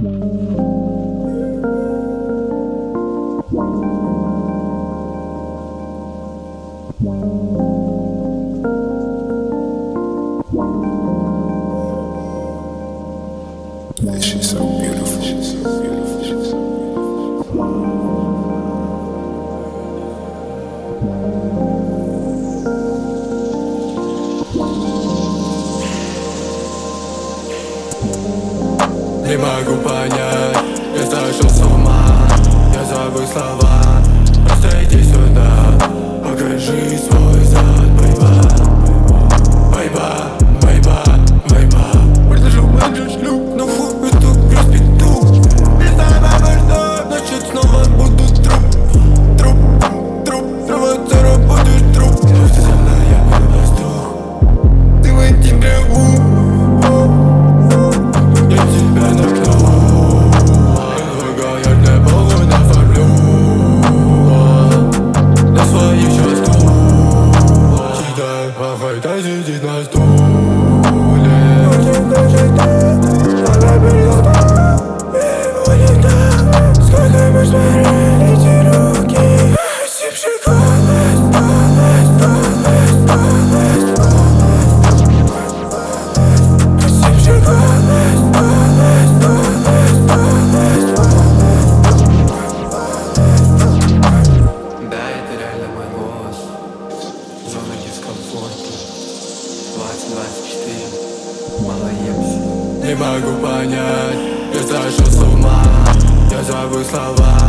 She's so beautiful. She's so beautiful. She's so Не могу понять, я сошел с ума, я забыл слова. Просто иди сюда, покажи свой зад, байба, байба, байба. Предложил меньше шлюп, но фу, эту грязь пету. Не знаю, что, значит снова буду труп, снова будешь труп. Но ты со мной, я мой воздух, ты в этим реву. Я тебя накну, я для Бога нафармлю на своих чувствах. Всегда похайта сидит на стуле. Она перестала, переводит так. Сколько мы смотрели эти руки, осипший голос, осипший голос. Да, это реально мой голос. Зона дискомфорта 2024. Малоемся. Не могу понять, я сошел с ума, я забыл слова.